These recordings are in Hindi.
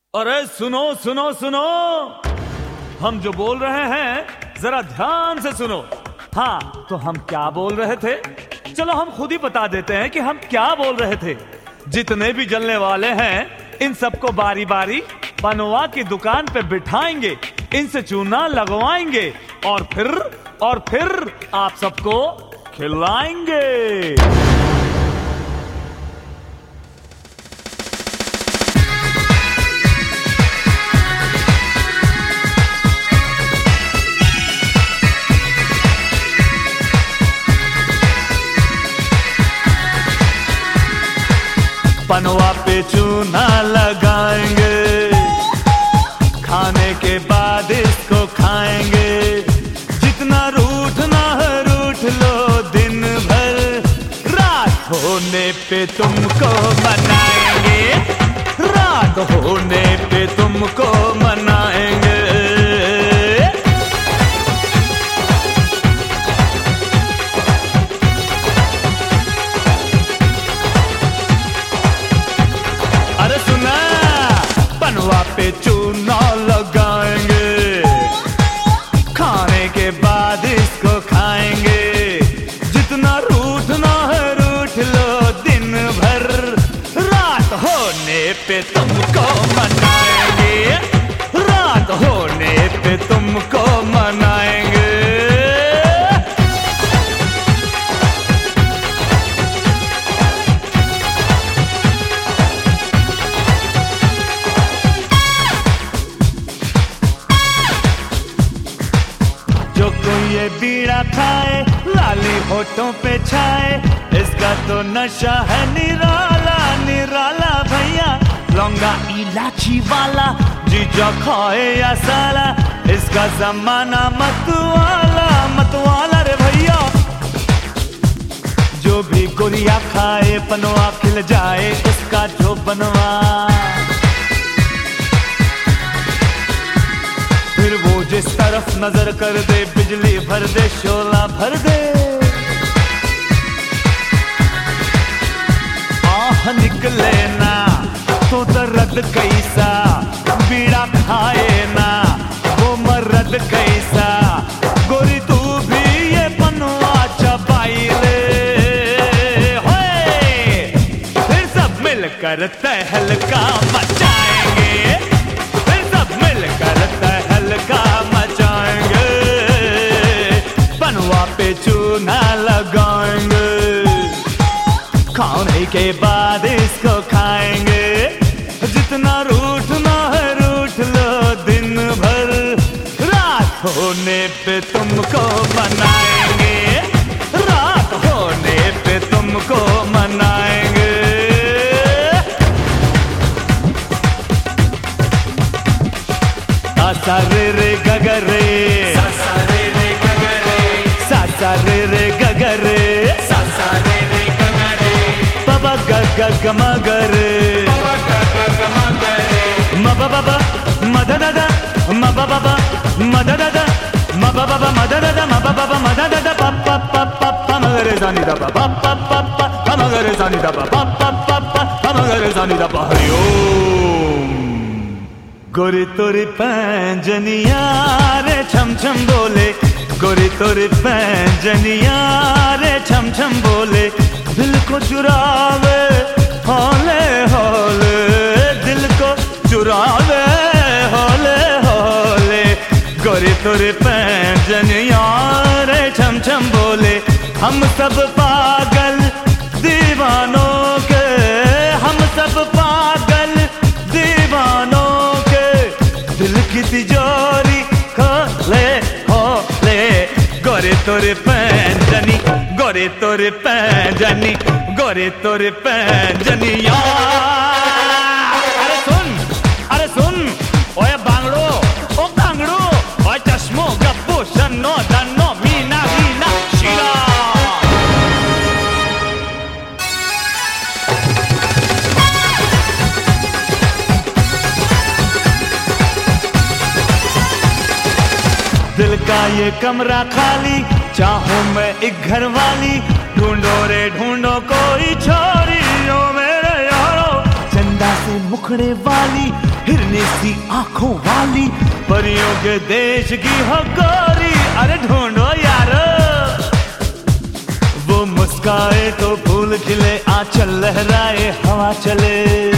अरे सुनो सुनो सुनो, हम जो बोल रहे हैं जरा ध्यान से सुनो। हाँ, तो हम क्या बोल रहे थे? चलो हम खुद ही बता देते हैं कि हम क्या बोल रहे थे। जितने भी जलने वाले हैं इन सबको बारी बारी पनवा की दुकान पे बिठाएंगे, इनसे चूना लगवाएंगे और फिर आप सबको खिलाएंगे। पनवा पे चूना लगाएंगे, खाने के बाद इसको खाएंगे। जितना रूठना है रूठ लो दिन भर, रात होने पे तुमको मनाएंगे, रात होने पे तुमको मनाएंगे। अरे सुना, पनवा पे चूना लगाएंगे, खाने के बाद इसको खाएंगे। जितना रूठना है रूठ लो दिन भर, रात होने पे तुमको मनाएंगे, रात होने पे तुमको मनाएंगे। जो कोई ये बीड़ा खाए, लाली होठों पे छाए, इसका तो नशा है निराला निराला भैया। लौंगा इलाची वाला जीजा खाए या साला, इसका जमाना मतवाला रे भैया। जो भी गोरिया खाए पनवा खिल जाए उसका जो बनवा। फिर वो जिस तरफ नजर कर दे बिजली भर दे, शोला भर दे। आह निकले ना तो दर्द कैसा, बीड़ा खाए ना वो मर्द कैसा। गोरी तू भी ये पनवा चबाई ले, होए फिर सब मिलकर तहलका मचाएंगे, फिर सब मिलकर तहलका मचाएंगे। पनवा पे चूना लगाएंगे, खाने के बाद इसको खाएंगे। जितना रूठना है रूठ लो दिन भर, रात होने पे तुमको मनाएंगे, रात होने पे तुमको मनाएंगे। सा रे रे गगरे, सा रे रे गगरे, सा रे रे गगरे, सा रे रे गगरे। बाबा ग ग मगरे, बाबा ग ग मगरे। म ब ब ब म द द द, म ब ब ब म द द द, म ब ब ब म द द द, म ब ब ब म द द द, प प प प प म ग रे सा नि द प प प प प म ग रे सा नि द प प प प प म ग रे सा नि द प। हरि ओम। गोरी तोरी पैंजनिया रे छम छम बोले, गोरी तोरी पैंजनिया रे छम छम बोले। दिल को चुरावे हौले हौले, दिल को चुरावे हौले हौले। गोरी तोरी पैंजनिया रे छम छम बोले। हम सब पागल दीवानों के, हम सब पागल दीवानों के। दिल की तिजोरी खोले खोले, गोरे तोरे पैंजनी, गोरे तोरे पैंजनी, गोरे तोरे पैंजनिया। अरे सुन ओए बांगड़ो, ओ बांगड़ो, ओए चश्मो गप्पो शन्नो दन्नो मीना मीना शीला। दिल का ये कमरा खाली, चाहूं मैं एक घर वाली। ढूंढो रे ढूंढो कोई छोरी ओ मेरे यारो, चंदा से मुखड़े वाली, हिरनी सी आंखों वाली परियों के देश की हो गोरी, अरे ढूंढो यारो। वो मुस्काए तो फूल खिले, आंचल लहराए हवा चले,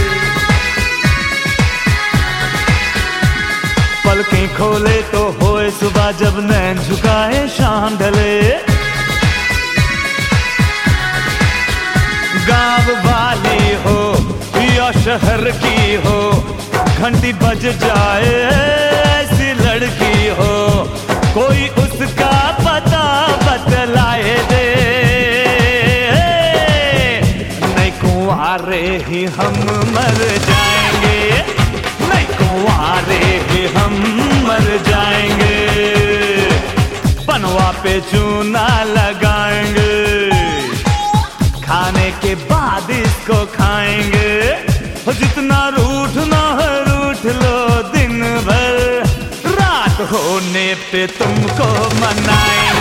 पलकें खोले तो होए सुबह, जब नैन झुकाए शाम ढले। गाँव वाली हो या शहर की हो, घंटी बज जाए ऐसी लड़की हो, कोई उसका पता बतलाए दे। नहीं कुंवारे ही हम मर जाएंगे, नहीं कुंवारे ही हम मर जाएंगे, पनवा पे चूना लगाएंगे, खाने के बाद इसको खाएंगे। जितना रूठना है रूठ लो दिन भर, रात होने पे तुमको मनाएंगे।